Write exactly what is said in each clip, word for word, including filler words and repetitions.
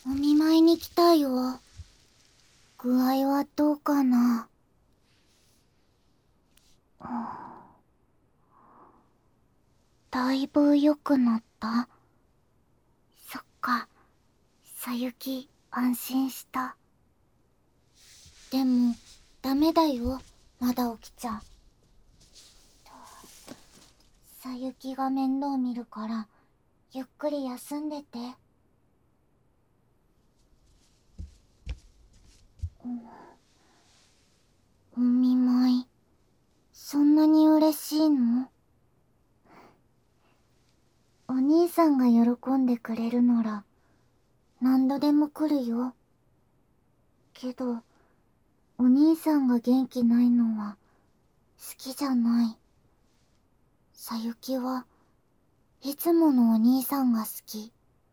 お見舞いに来たよ。具合はどうかな。だいぶ良くなった？そっか、さゆき安心した。でもダメだよ、まだ起きちゃ。さゆきが面倒見るからゆっくり休んでて。お見舞い、そんなに嬉しいの？お兄さんが喜んでくれるなら何度でも来るよ。けどお兄さんが元気ないのは好きじゃない。さゆきはいつものお兄さんが好き。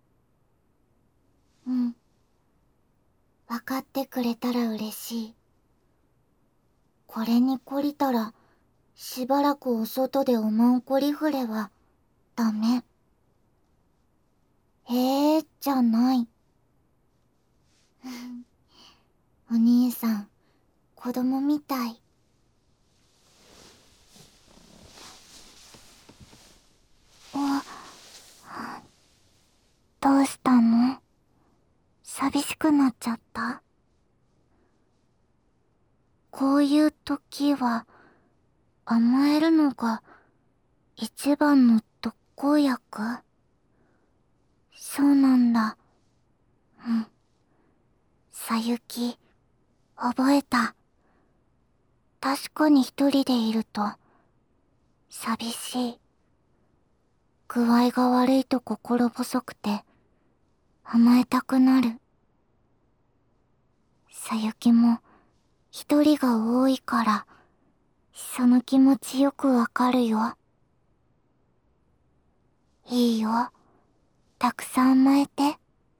うん、分かってくれたら嬉しい。これに懲りたらしばらくお外でおまんこりふれはダメ。えーじゃない。お兄さん子供みたい。あ、どうしたの？寂しくなっちゃった？こういう時は甘えるのが一番の特効薬？そうなんだ。うん。さゆき、覚えた。確かに一人でいると寂しい。具合が悪いと心細くて甘えたくなる。さゆきも一人が多いからその気持ちよくわかるよ。いいよ、たくさん甘えて。よ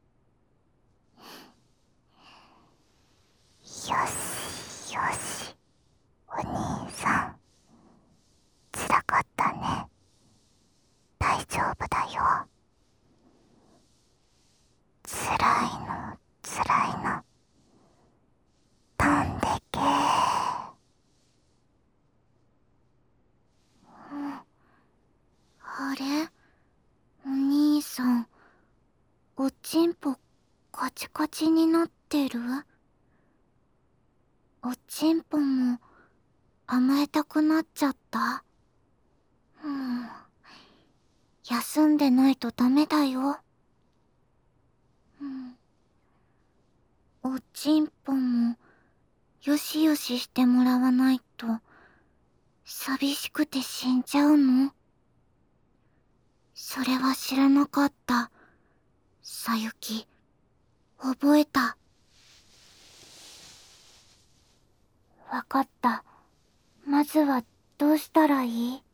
しよし、お兄さんつらかったね。大丈夫だよ。つらいのつらいの飛んでけー。うん、あれ、お兄さんおちんぽカチカチになってる？おちんぽも甘えたくなっちゃった？うん、休んでないとダメだよ。うん、おちんぽもよしよししてもらわないと寂しくて死んじゃうの？それは知らなかった。さゆき、覚えた。わかった。まずはどうしたらいい？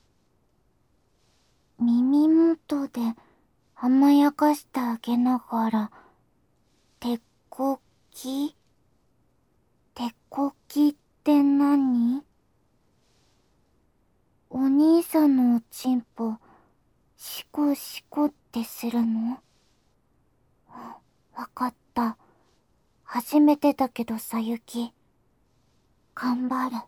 耳元で甘やかしてあげながら、手こき？手こきって何？お兄さんのおちんぽ、シコシコってするの？わかった。初めてだけどさゆき、頑張る。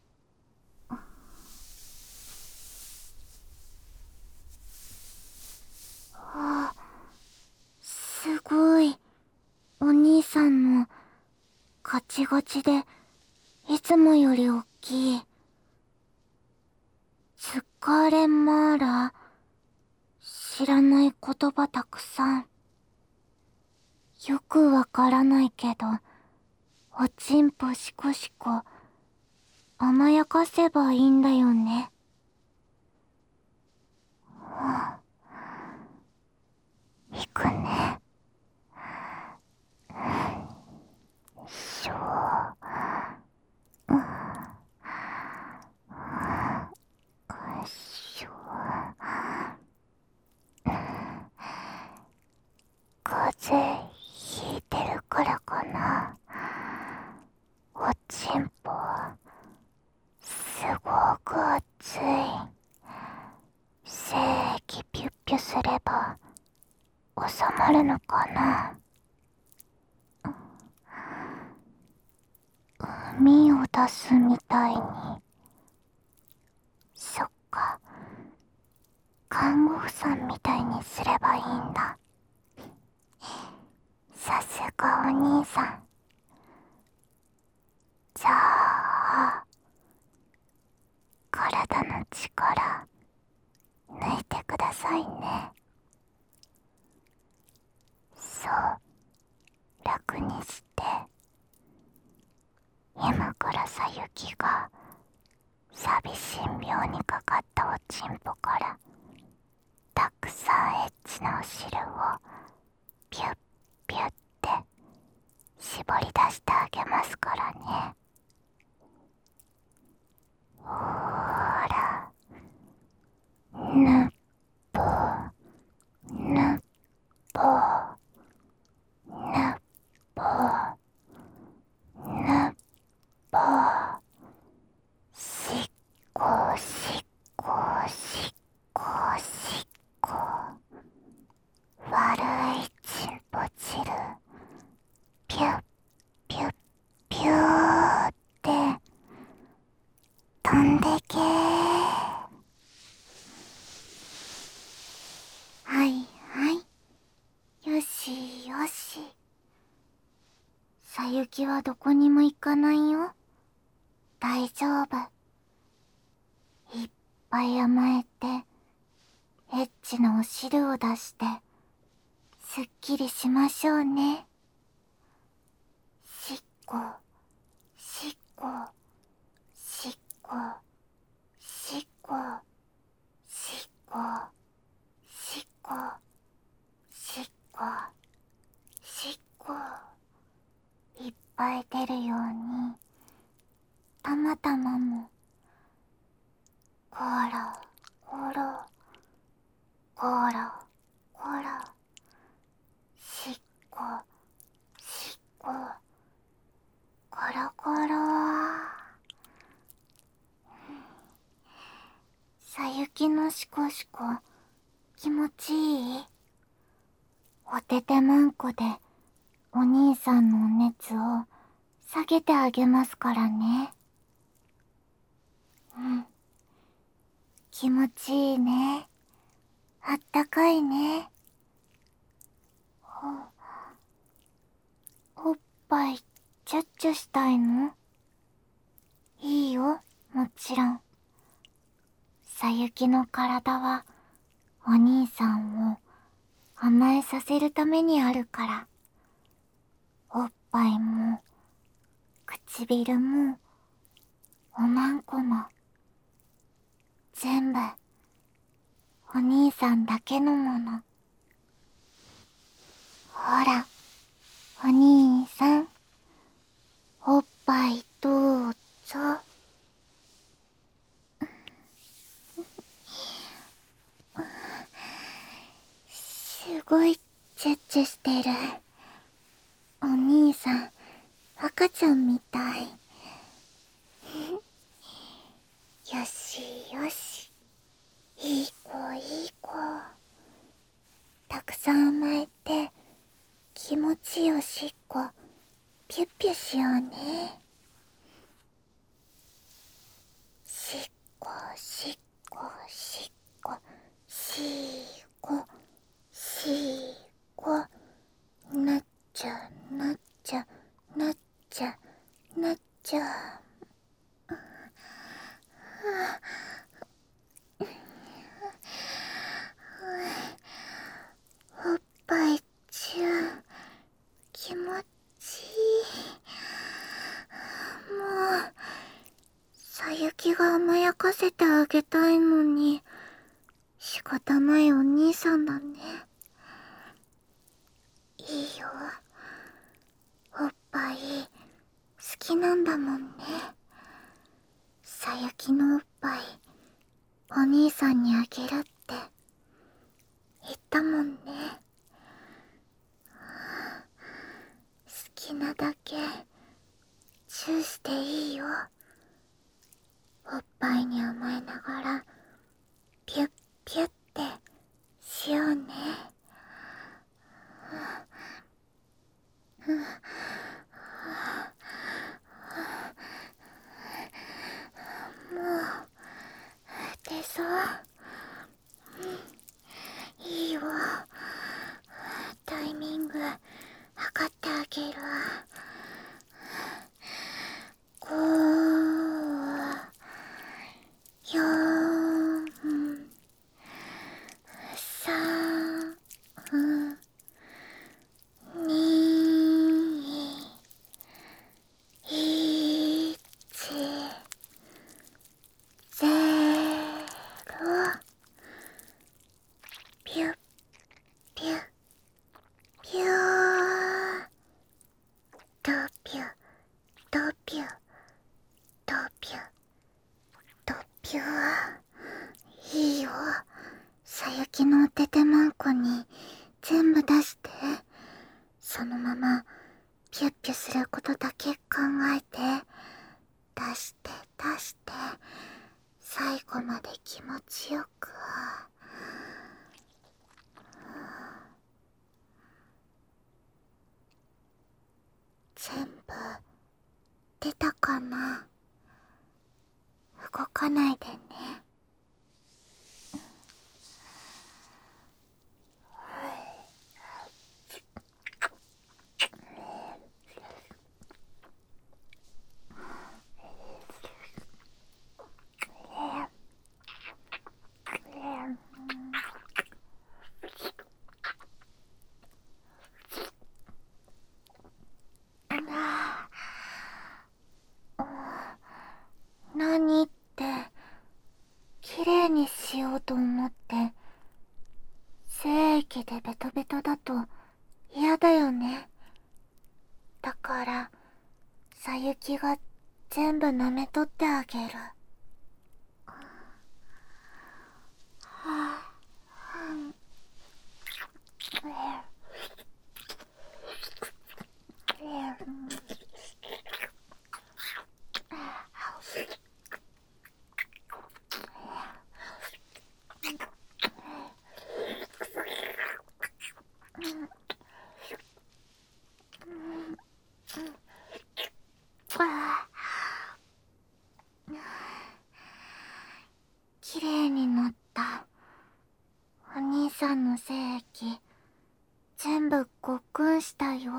はあ、すごい。お兄さんのガチガチでいつもより大きい。疲れまーら、知らない言葉たくさん。よくわからないけど、おちんぽシコシコ甘やかせばいいんだよね。行くね。しょーしょー。風邪ひいてるからかな。おちんぽすごく熱い。精液ピュッピュすれば収まるのかな。 髪を出すみたいに。そっか、看護婦さんみたいにすればいいんだ。さすがお兄さん。じゃあ体の力抜いてくださいね。そう、楽にして。今からさゆきが寂しん病にかかったおちんぽからたくさんエッチなお汁をピュッピュッって絞り出してあげますからね。ほーら、ぬっぽぬっぽぬっぽぬっぽ、しっこしっこしっこしっこ、悪いちんぽ汁ピュッピュッピューって飛んでけー。はいはい、よしよし。さゆきはどこにも行かないよ。大丈夫。いっぱい甘えてエッチなお汁を出してすっきりしましょうね。しっこしっこしっこしっこしっこしっこしっこしっこ、いっぱい出るようにたまたまもゴロゴロゴロゴロ、しっこしっこゴロゴロ。さゆきのしこしこ気持ちいい？おててまんこでお兄さんのお熱を下げてあげますからね。うん、気持ちいいね。あったかいね。お、おっぱいチュッチュしたいの？いいよ、もちろん。さゆきの体はお兄さんを甘えさせるためにあるから。おっぱいも唇もおまんこも全部お兄さんだけのもの。ほら、お兄さん、おっぱいどうぞ。すごいチュッチュしてる。お兄さん、赤ちゃんみたい。よしよし、いい子いい子。たくさん甘えて気持ちいいおしっこピュッピュしようね。しっこしっこしっこしっこしっこ、なっちゃなっちゃなっちゃなっちゃ。おっぱいちゅん気持ちいい。もうさゆきが甘やかせてあげたいのに仕方ないお兄さんだね。いいよ、おっぱい好きなんだもんね。さゆきのおっぱいお兄さんにあげるって言ったもんね。好きなだけチューしていいよ。おっぱいに甘えながらピュッピュッってしようね。 きのおててまんこに全部出して、そのままピュッピュすることだけ考えて、出して出して最後まで気持ちよく。全部出たかな。動かないでね。何って、綺麗にしようと思って、精液でベトベトだと嫌だよね。だから、さゆきが全部舐めとってあげる。はあ、綺麗になった。お兄さんの精液全部ごっくんしたよ。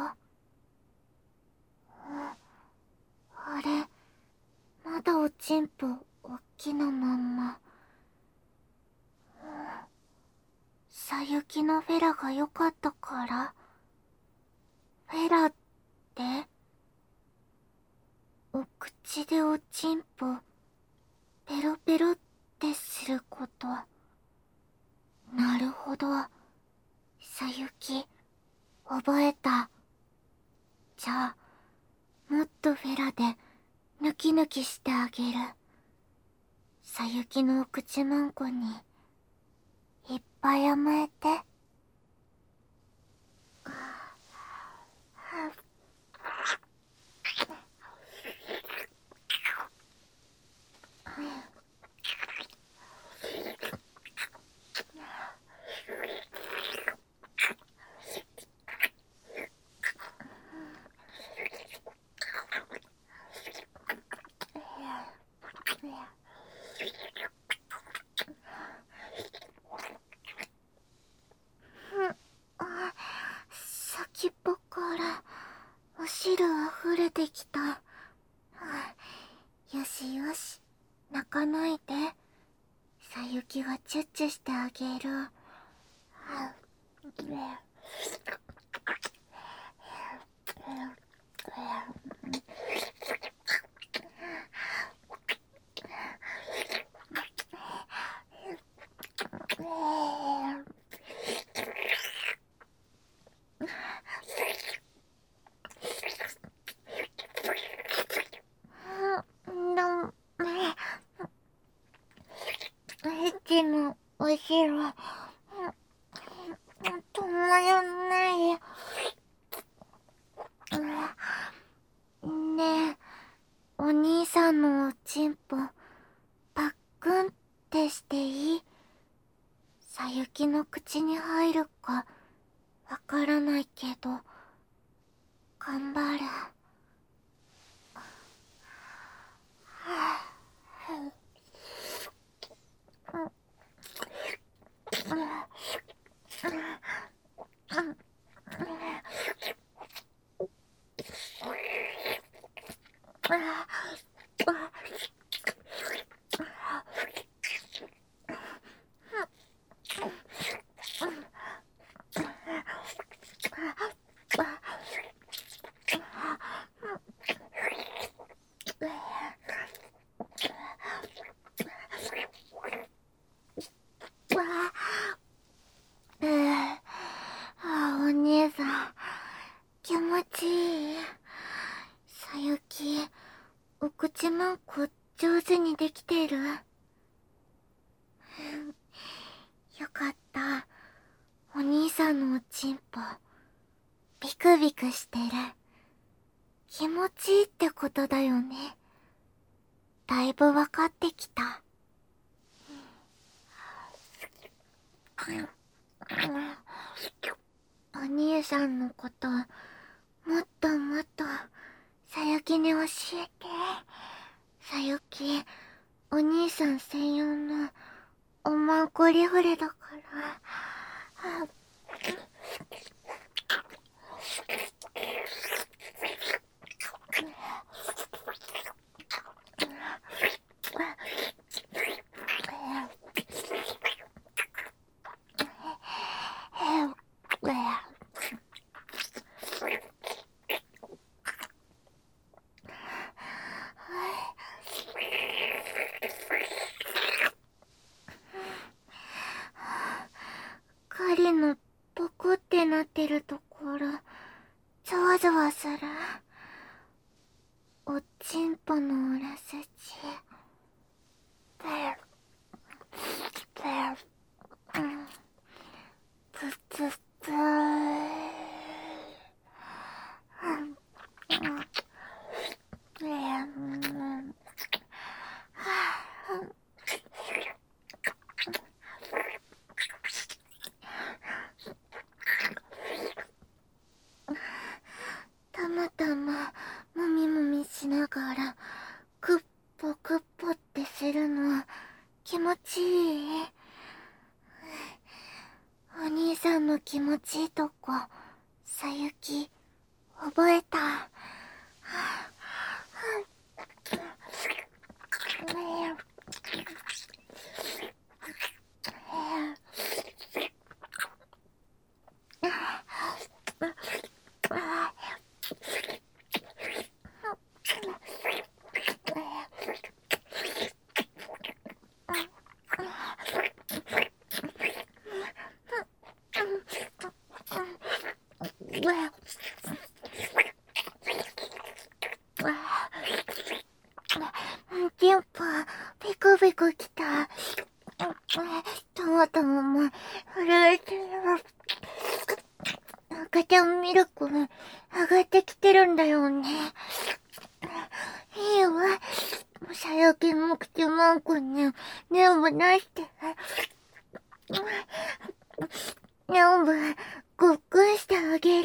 あれ、まだおちんぽおっきなまんま。さゆきのフェラが良かったから。フェラってお口でおちんぽペロペロってすること。なるほど、さゆき覚えた。じゃあもっとフェラでヌキヌキしてあげる。さゆきのお口まんこにいっぱい甘えて。先っぽからお汁あふれてきた。よしよし、泣かないで。さゆきがチュッチュしてあげる。エッチのお汁止まらない。ねえ、お兄さんのおちんぽパックンってしていい？さゆきの口に入るかわからないけど頑張る。あ、お姉さん気持ちいい。さゆき、お口まんこ上手にできてる。よかった。 さんのおちんぽビクビクしてる。気持ちいいってことだよね。だいぶ分かってきた。お兄さんのこともっともっとさゆきに教えて。さゆき、お兄さん専用のおまんこリフレだから。狩りのポコってなってるところゾワゾワする。おちんぽの裏筋つつつたまたまもみもみしながらクッポクッポってするの気持ちいい。お兄さんの気持ちいいとこさゆき覚えた。チンポピクピクきた。トマトも震えてる。赤ちゃんミルクも上がってきてるんだよね。いいわ。さゆきも口マンコに全部出して。全部ごっくんしてあげる。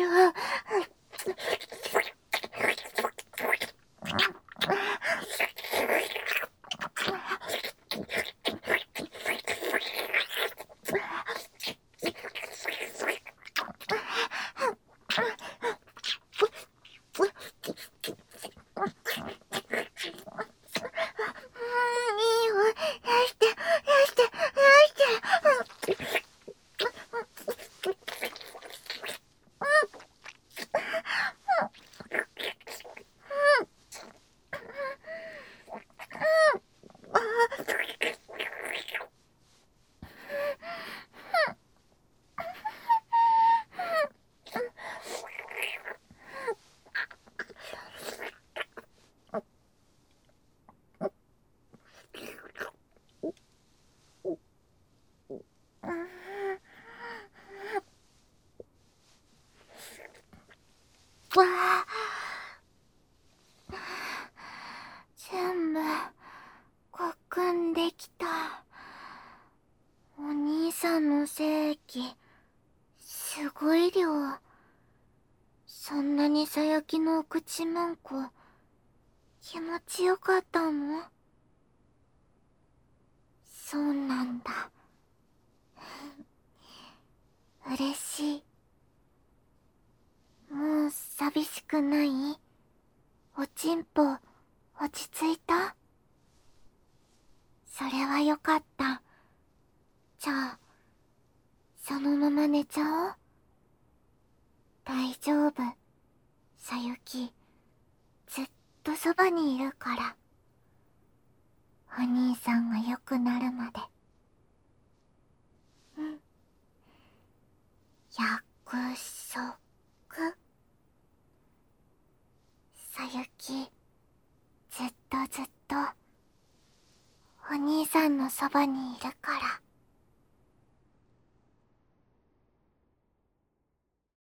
わあ、全部ごっくんできた。お兄さんの精液すごい量。そんなにさゆきのお口まんこ気持ちよかったの？そうなんだ。嬉しい。もう寂しくない？おちんぽ落ち着いた？それはよかった。じゃあそのまま寝ちゃおう。大丈夫、さゆきずっとそばにいるから。お兄さんが良くなるまで。うん、約束。さゆきずっとずっとお兄さんのそばにいる